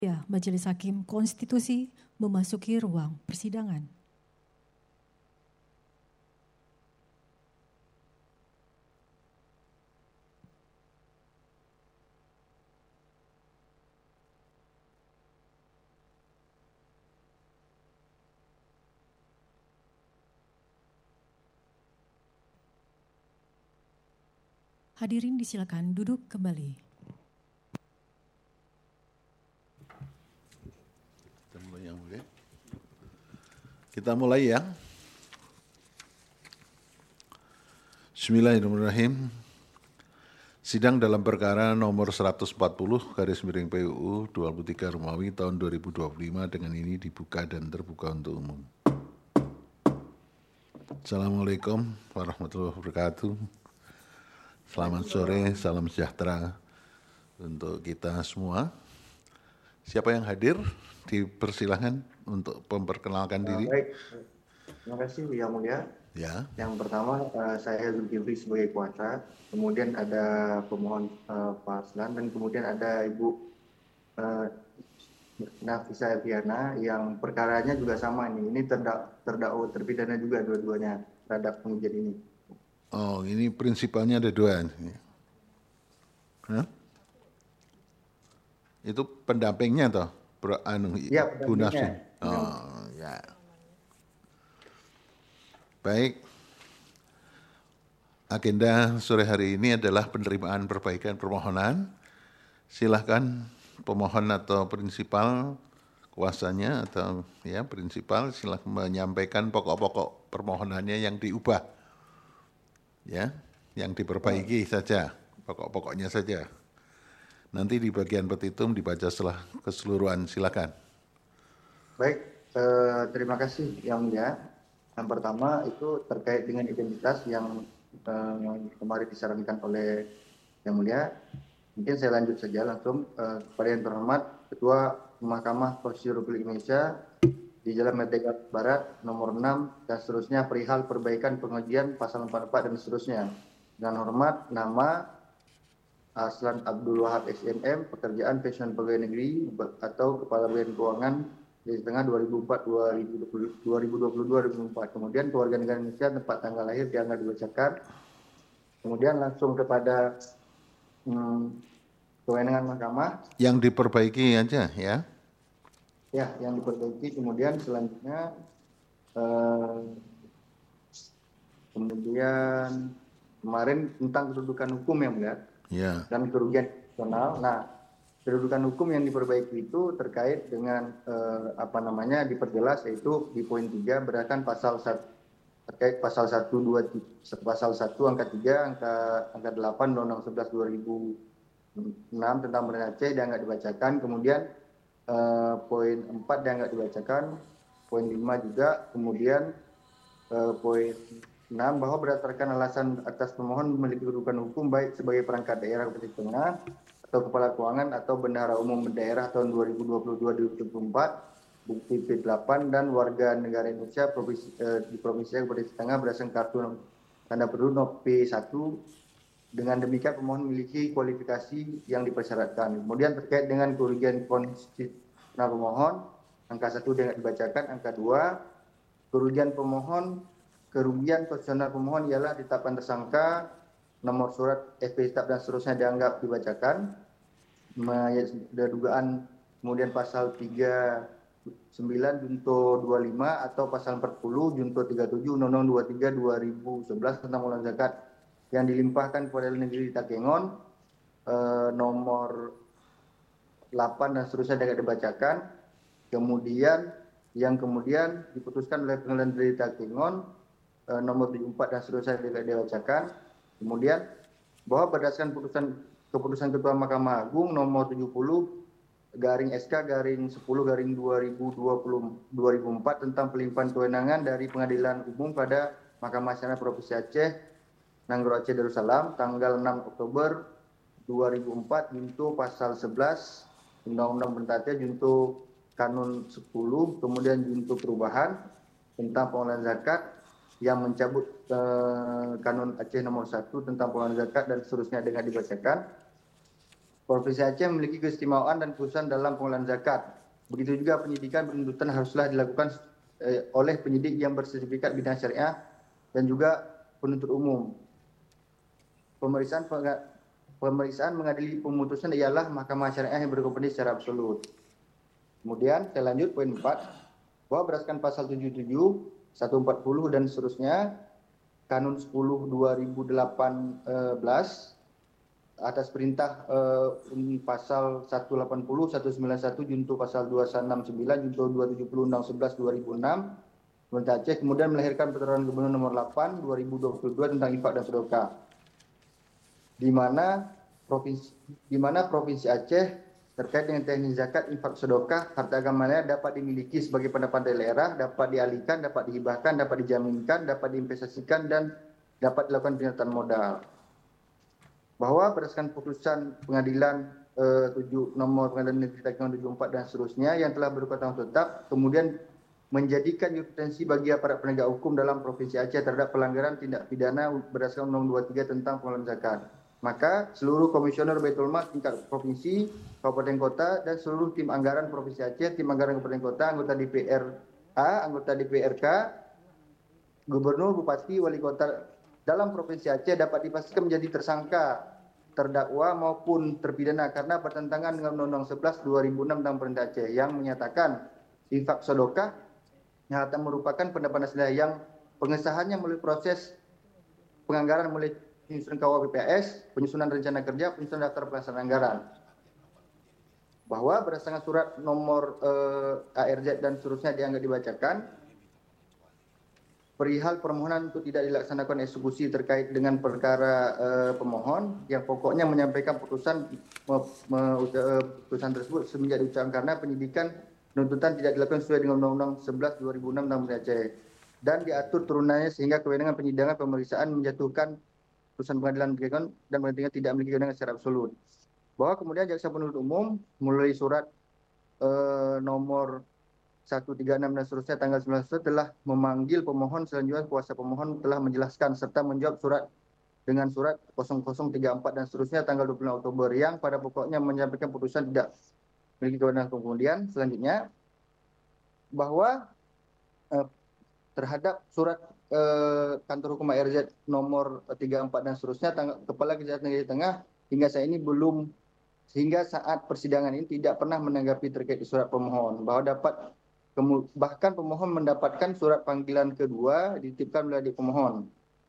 Ya, Majelis Hakim Konstitusi memasuki ruang persidangan. Hadirin disilakan duduk kembali. Kita mulai ya. Bismillahirrahmanirrahim. Sidang dalam perkara nomor 140/PUU 23 Romawi tahun 2025 dengan ini dibuka dan terbuka untuk umum. Assalamualaikum warahmatullahi wabarakatuh. Selamat sore, salam sejahtera untuk kita semua. Siapa yang hadir? Dipersilahkan untuk memperkenalkan diri. Baik, terima kasih Yang Mulia. Ya. Yang pertama saya Zulkifli sebagai kuasa, kemudian ada pemohon Pak Aslan, dan kemudian ada Ibu Nafisa Eviana yang perkaranya juga sama ini. Ini terdakwa terpidana juga dua-duanya terhadap pengujian ini. Oh, ini prinsipalnya ada dua. Hah? Itu pendampingnya toh? Ya, pendampingnya. Oh, ya. Baik. Agenda sore hari ini adalah penerimaan perbaikan permohonan. Silahkan pemohon atau prinsipal kuasanya atau ya prinsipal silahkan menyampaikan pokok-pokok permohonannya yang diubah. Ya, yang diperbaiki saja, pokok-pokoknya saja. Nanti di bagian petitum dibaca setelah keseluruhan, silakan. Baik, terima kasih Yang Mulia. Yang pertama itu terkait dengan identitas yang kemarin disarankan oleh Yang Mulia. Mungkin saya lanjut saja langsung kepada yang terhormat Ketua Mahkamah Konstitusi Republik Indonesia di Jalan Merdeka Barat nomor 6 dan seterusnya perihal perbaikan pengujian pasal 44 dan seterusnya. Dengan hormat nama Aslan Abdul Wahab SMM, pekerjaan pensiunan pegawai negeri atau Kepala Bagian Keuangan di tengah 2022-2024. Kemudian keluarga negara Indonesia, tempat tanggal lahir dianggap dibacakan. Kemudian langsung kepada kewenangan mahkamah. Yang diperbaiki aja ya. Ya, yang diperbaiki. Kemudian selanjutnya kemudian kemarin tentang kedudukan hukum yang melihat. Ya. Dan kerugian nasional. Nah, kedudukan hukum yang diperbaiki itu terkait dengan diperjelas yaitu di poin 3 berdasarkan pasal 1 terkait pasal 1 angka 3 angka 8 Undang-Undang 11 2006 tentang Banda Aceh dianggap dibacakan. Kemudian poin 4 dianggap dibacakan, poin 5 juga, kemudian poin 6 bahwa berdasarkan alasan atas pemohon memiliki kedudukan hukum baik sebagai perangkat daerah Provinsi Tengah atau kepala keuangan atau bendahara umum daerah tahun 2022-2024 bukti P8 dan warga negara Indonesia di Provinsi Tengah berdasarkan kartu tanda penduduk P1. Dengan demikian pemohon memiliki kualifikasi yang dipersyaratkan. Kemudian terkait dengan kerugian konstitusional pemohon, angka 1 dengan dibacakan, angka 2 kerugian konstitusional pemohon ialah ditetapkan tersangka, nomor surat FP tetap dan seterusnya dianggap dibacakan, dugaan kemudian pasal 39 junto 25 atau pasal 40 junto 37 Undang-Undang 23 2011 tentang pengelolaan zakat yang dilimpahkan kepada negeri Takengon, nomor 8 dan seterusnya dapat dibacakan. Kemudian diputuskan oleh pengadilan negeri Takengon nomor 74 dan seterusnya dapat dibacakan. Kemudian bahwa berdasarkan keputusan Ketua Mahkamah Agung nomor 70/10/2004 tentang pelimpahan kewenangan dari Pengadilan Umum pada Mahkamah Asyariah Provinsi Aceh, Nanggro Aceh Darussalam, tanggal 6 Oktober 2004 junto pasal 11 Undang-Undang Banda Aceh junto Kanun 10, kemudian junto perubahan tentang pengelolaan zakat yang mencabut Kanun Aceh nomor 1 tentang pengelolaan zakat dan seterusnya dengan dibacakan. Provinsi Aceh memiliki keistimewaan dan khususan dalam pengelolaan zakat. Begitu juga penyidikan penuntutan haruslah dilakukan oleh penyidik yang bersertifikat bidang syariah dan juga penuntut umum. Pemeriksaan mengadili pemutusan ialah Mahkamah Syariah yang berkompetensi secara absolut. Kemudian saya lanjut poin 4, bahwa berdasarkan pasal 77, 140 dan seterusnya, Kanun 10 2018 atas perintah pasal 180, 191 junto pasal 269 junto 270 Undang 11 2006 Pemerintah Aceh kemudian melahirkan Peraturan Gubernur nomor 8 2022 tentang infak dan sedekah, di mana provinsi Aceh terkait dengan teknis zakat, infak, sedekah, harta agamanya dapat dimiliki sebagai pendapatan daerah, dapat dialihkan, dapat dihibahkan, dapat dijaminkan, dapat diinvestasikan, dan dapat dilakukan penyertaan modal. Bahwa berdasarkan putusan pengadilan nomor pengadilan negeri Takengon 74 dan seterusnya yang telah berkekuatan tetap, kemudian menjadikan jurisprudensi bagi aparat penegak hukum dalam Provinsi Aceh terhadap pelanggaran tindak pidana berdasarkan Undang 23 tentang pengelolaan zakat. Maka seluruh komisioner Baitul Mal tingkat provinsi, kabupaten kota, dan seluruh tim anggaran Provinsi Aceh, tim anggaran kabupaten kota, anggota DPRA, anggota DPRK, gubernur, bupati, wali kota dalam Provinsi Aceh dapat dipastikan menjadi tersangka, terdakwa maupun terpidana karena bertentangan dengan Undang-Undang 11 2006 tentang Pemerintah Aceh yang menyatakan infak sedekah yang merupakan pendapatan daerah yang pengesahannya melalui proses penganggaran mulai penyusunan KUHP, penyusunan rencana kerja, penyusunan daftar pelaksanaan anggaran. Bahwa berdasarkan surat nomor ARZ dan seterusnya dianggap dibacakan, perihal permohonan untuk tidak dilaksanakan eksekusi terkait dengan perkara pemohon yang pokoknya menyampaikan putusan tersebut semenjak diucapkan karena penyidikan penuntutan tidak dilakukan sesuai dengan Undang-Undang 11 2006 tentang Aceh dan diatur turunannya sehingga kewenangan penyidangan pemeriksaan menjatuhkan putusan pengadilan dan pengadilan tidak memiliki kewenangan secara absolut. Bahwa kemudian jaksa penuntut umum melalui surat nomor 136 dan seterusnya tanggal 19 telah memanggil pemohon, selanjutnya kuasa pemohon telah menjelaskan serta menjawab surat dengan surat 0034 dan seterusnya tanggal 26 Oktober yang pada pokoknya menyampaikan putusan tidak memiliki kewenangan. Kemudian selanjutnya bahwa terhadap surat kantor hukum ARZ nomor 34 dan seterusnya Kepala Kejaksaan Negeri Tengah hingga saat ini sehingga saat persidangan ini tidak pernah menanggapi terkait surat pemohon, bahwa bahkan pemohon mendapatkan surat panggilan kedua dititipkan melalui pemohon.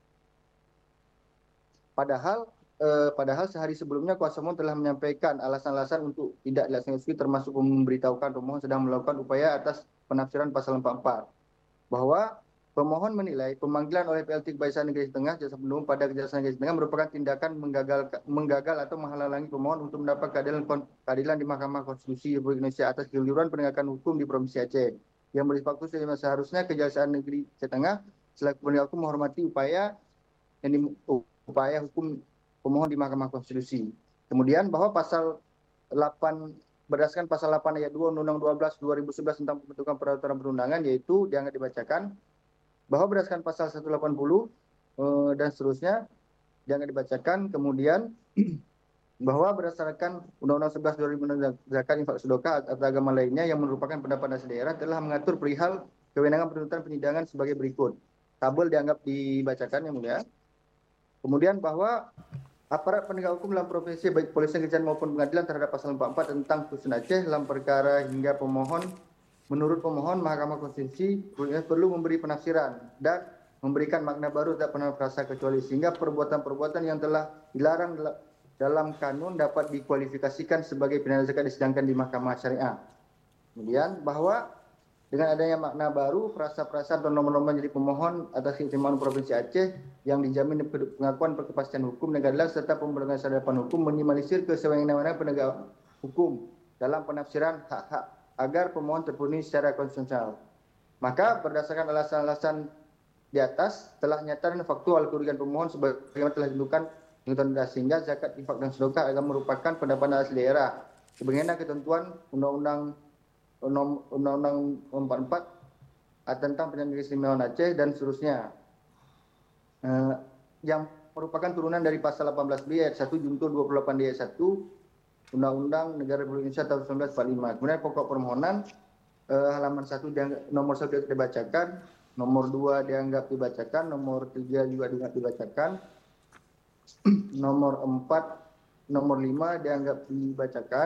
Padahal sehari sebelumnya kuasa pemohon telah menyampaikan alasan-alasan untuk tidak dilaksanakan eksekusi, termasuk memberitahukan pemohon sedang melakukan upaya atas penafsiran pasal 44, bahwa pemohon menilai pemanggilan oleh PLT Kejaksaan Negeri Tengah Jaksa Penuntut pada Kejaksaan Negeri Tengah merupakan tindakan menggagal atau menghalangi pemohon untuk mendapat keadilan di Mahkamah Konstitusi Republik Indonesia atas keliruan penegakan hukum di Provinsi Aceh yang bersifat khusus. Seharusnya Kejaksaan Negeri Aceh Tengah selaku penegak hukum menghormati upaya hukum pemohon di Mahkamah Konstitusi. Kemudian bahwa berdasarkan pasal 8 ayat 2 Undang-Undang 12 2011 tentang pembentukan peraturan perundangan, yaitu dianggap dibacakan bahwa berdasarkan pasal 180 dan seterusnya dianggap dibacakan. Kemudian bahwa berdasarkan Undang-Undang 11 2006 zakat, infak, sedekah atau agama lainnya yang merupakan pendapatan daerah telah mengatur perihal kewenangan penuntutan penyidangan sebagai berikut. Tabel dianggap dibacakan yang mulia. Kemudian bahwa aparat penegak hukum dalam provinsi baik polisi, kejaksaan maupun pengadilan terhadap pasal 44 tentang Putusan Aceh dalam perkara hingga pemohon, menurut pemohon Mahkamah Konstitusi perlu memberi penafsiran dan memberikan makna baru terhadap penafsiran kecuali sehingga perbuatan-perbuatan yang telah dilarang dalam kanun dapat dikualifikasikan sebagai pidana zakat disidangkan di Mahkamah Syariah. Kemudian bahwa dengan adanya makna baru, perasa-perasa atau nomor-nomor jadi pemohon atas keistimewaan Provinsi Aceh yang dijamin pengakuan kepastian hukum dan keadilan serta pemberantasan sadapan hukum minimalisir kesewenang-wenangan penegak hukum dalam penafsiran hak-hak agar pemohon terpenuhi secara konstitusional. Maka berdasarkan alasan-alasan di atas telah nyata dan faktual kerugian pemohon sebagaimana telah ditentukan sehingga zakat, infak, dan sedekah akan merupakan pendapatan asli daerah sebagaimana ketentuan Undang-Undang 44 tentang penyelenggaraan keistimewaan Aceh dan seterusnya, yang merupakan turunan dari pasal 18B ayat 1 junto 28 ayat 1 Undang-Undang Negara Republik Indonesia tahun 1945. Kemudian pokok permohonan halaman 1 nomor 1 dibacakan, nomor 2 dianggap dibacakan, nomor 3 juga dianggap dibacakan, nomor 4, nomor 5 dianggap dibacakan,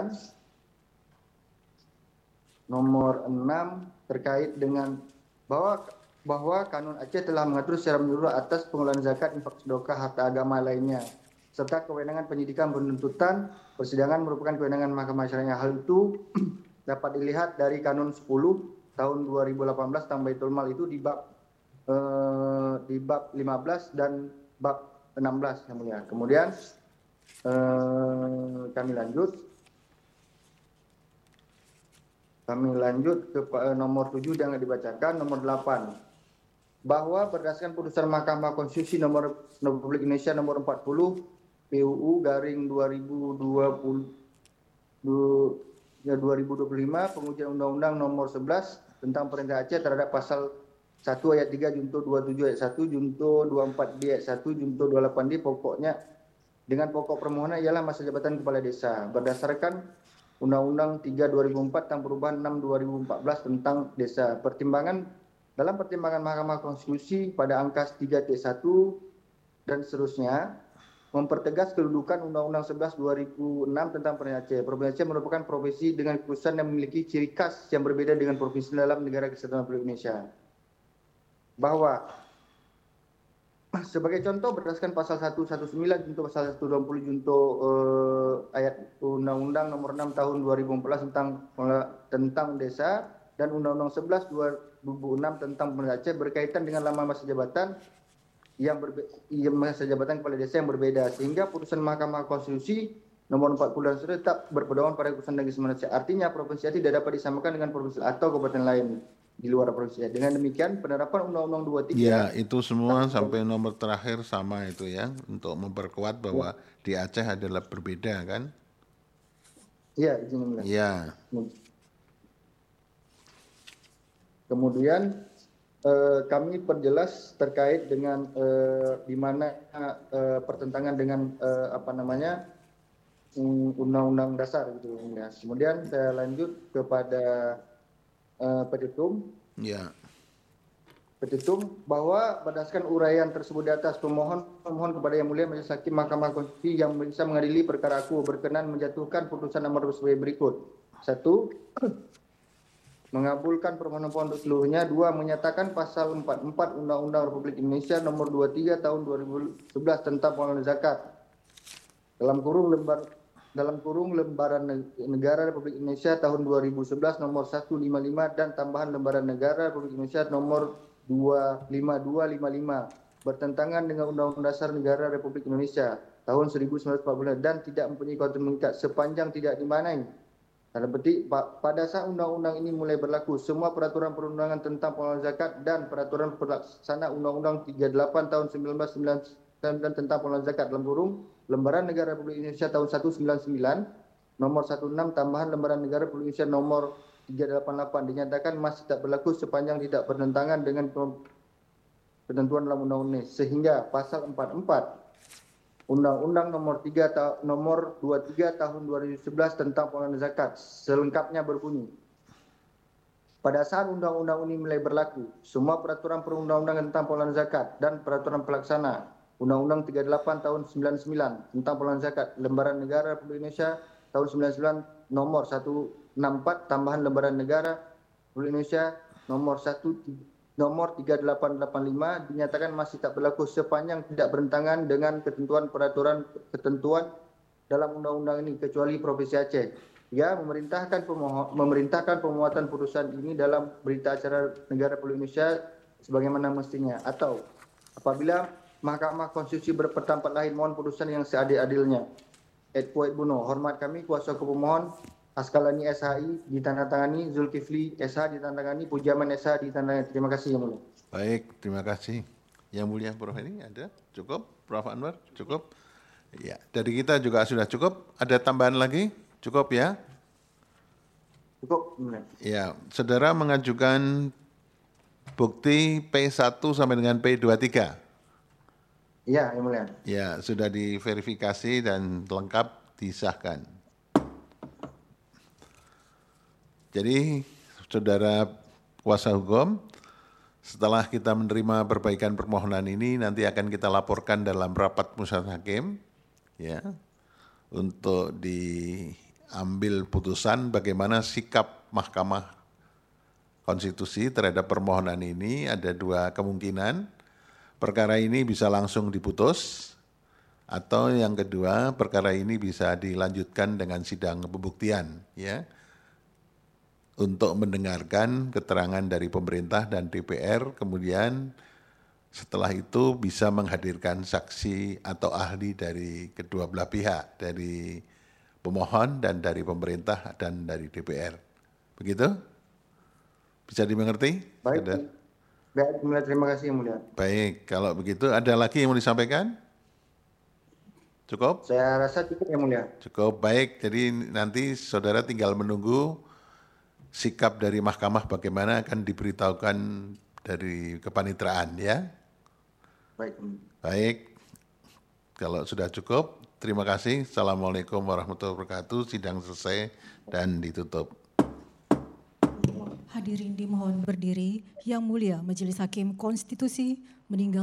nomor 6 terkait dengan bahwa Kanun Aceh telah mengatur secara menyeluruh atas pengelolaan zakat, infak, sedekah, harta agama lainnya, serta kewenangan penyidikan penuntutan persidangan merupakan kewenangan Mahkamah Syariah. Hal itu dapat dilihat dari Kanun 10 tahun 2018 tentang Baitul Mal itu di bab 15 dan bab 16 yang mulia. Kemudian kami lanjut ke nomor 7 yang dibacakan, nomor 8. Bahwa berdasarkan putusan Mahkamah Konstitusi nomor Republik Indonesia nomor 40 PUU garing 2025 pengujian Undang-Undang nomor 11 tentang Pemerintah Aceh terhadap pasal 1 ayat 3 junto 27 ayat 1 junto 24D ayat 1 junto 28D pokoknya dengan pokok permohonan ialah masa jabatan kepala desa berdasarkan Undang-Undang 3 2004 tentang perubahan 6 2014 tentang desa. Dalam pertimbangan Mahkamah Konstitusi pada angka 3.1 dan seterusnya mempertegas kedudukan Undang-Undang 11 2006 tentang Provinsi Aceh. Provinsi Aceh merupakan provinsi dengan kekhususan yang memiliki ciri khas yang berbeda dengan provinsi dalam Negara Kesatuan Republik Indonesia. Bahwa sebagai contoh berdasarkan pasal 119 junto pasal 120 junto ayat Undang-Undang nomor 6 tahun 2014 tentang desa dan Undang-Undang 11 2006 tentang Pemerintah Aceh berkaitan dengan lama masa jabatan masa jabatan kepala desa yang berbeda, sehingga putusan Mahkamah Konstitusi nomor 40 dan tetap berpedoman pada putusan Negeri Sembilan Aceh. Artinya provinsi Aceh tidak dapat disamakan dengan provinsi atau kabupaten lain di luar provinsi. Dengan demikian penerapan Undang-Undang 23 ya itu semua sampai nomor terakhir sama itu ya, untuk memperkuat bahwa di Aceh adalah berbeda kan. Iya, izin. Ya. Kemudian kami perjelas terkait dengan di mana pertentangan dengan Undang-Undang Dasar gitu ya. Kemudian saya lanjut kepada petitum. Ya. Petitum bahwa berdasarkan uraian tersebut di atas memohon kepada Yang Mulia Majelis Hakim Mahkamah Konstitusi yang bisa mengadili perkara aku berkenan menjatuhkan putusan nomor sebagai berikut. 1. Mengabulkan permohonan untuk seluruhnya. 2. Menyatakan pasal 44 Undang-Undang Republik Indonesia nomor 23 tahun 2011 tentang pengelolaan zakat dalam kurung lembaran negara Republik Indonesia tahun 2011 nomor 155 dan tambahan lembaran negara Republik Indonesia nomor 25255 bertentangan dengan Undang-Undang Dasar Negara Republik Indonesia tahun 1945 dan tidak mempunyai kekuatan mengikat sepanjang tidak dimaknai. Dalam petik, pada saat undang-undang ini mulai berlaku, semua peraturan perundangan tentang pengelolaan zakat dan peraturan pelaksana Undang-Undang 38 tahun 1999 tentang pengelolaan zakat dalam kurung Lembaran Negara Republik Indonesia tahun 199 nomor 16 tambahan Lembaran Negara Republik Indonesia nomor 388 dinyatakan masih tak berlaku sepanjang tidak bertentangan dengan ketentuan dalam undang-undang ini, sehingga pasal 44 Undang-Undang nomor 23 tahun 2011 tentang pengelolaan zakat selengkapnya berbunyi. Pada saat undang-undang ini mulai berlaku, semua peraturan perundang-undangan tentang pengelolaan zakat dan peraturan pelaksana Undang-Undang 38 tahun 99 tentang pengelolaan zakat Lembaran Negara Republik Indonesia tahun 99 nomor 164 tambahan Lembaran Negara Republik Indonesia nomor 3885 dinyatakan masih tak berlaku sepanjang tidak bertentangan dengan ketentuan dalam undang-undang ini kecuali Provinsi Aceh. Ya, memerintahkan pemuatan putusan ini dalam berita acara Negara Republik Indonesia sebagaimana mestinya, atau apabila Mahkamah Konstitusi berpendapat lain mohon putusan yang seadil-adilnya. Et Poet Buno, hormat kami kuasa hukum pemohon Askalani SHI ditandatangani, Zulkifli SH ditandatangani, Pujaman SH ditandatangani. Terima kasih Yang Mulia. Baik, terima kasih. Yang Mulia Prof ini ada? Cukup? Prof Anwar? Cukup? Ya, dari kita juga sudah cukup. Ada tambahan lagi? Cukup ya? Cukup. Ya, saudara mengajukan bukti P1 sampai dengan P23. Iya, Yang Mulia. Ya, sudah diverifikasi dan lengkap disahkan. Jadi saudara kuasa hukum, setelah kita menerima perbaikan permohonan ini nanti akan kita laporkan dalam rapat musyawarah hakim ya untuk diambil putusan bagaimana sikap Mahkamah Konstitusi terhadap permohonan ini. Ada dua kemungkinan. Perkara ini bisa langsung diputus atau yang kedua perkara ini bisa dilanjutkan dengan sidang pembuktian ya. Untuk mendengarkan keterangan dari pemerintah dan DPR, kemudian setelah itu bisa menghadirkan saksi atau ahli dari kedua belah pihak, dari pemohon dan dari pemerintah dan dari DPR. Begitu? Bisa dimengerti? Baik, baik, Mulia, terima kasih Yang Mulia. Baik, kalau begitu ada lagi yang mau disampaikan? Cukup? Saya rasa cukup Yang Mulia. Cukup, baik. Jadi nanti saudara tinggal menunggu sikap dari mahkamah bagaimana akan diberitahukan dari kepanitraan ya. Baik. Baik, kalau sudah cukup, terima kasih. Assalamualaikum warahmatullahi wabarakatuh. Sidang selesai dan ditutup. Hadirin dimohon berdiri. Yang Mulia Majelis Hakim Konstitusi meninggal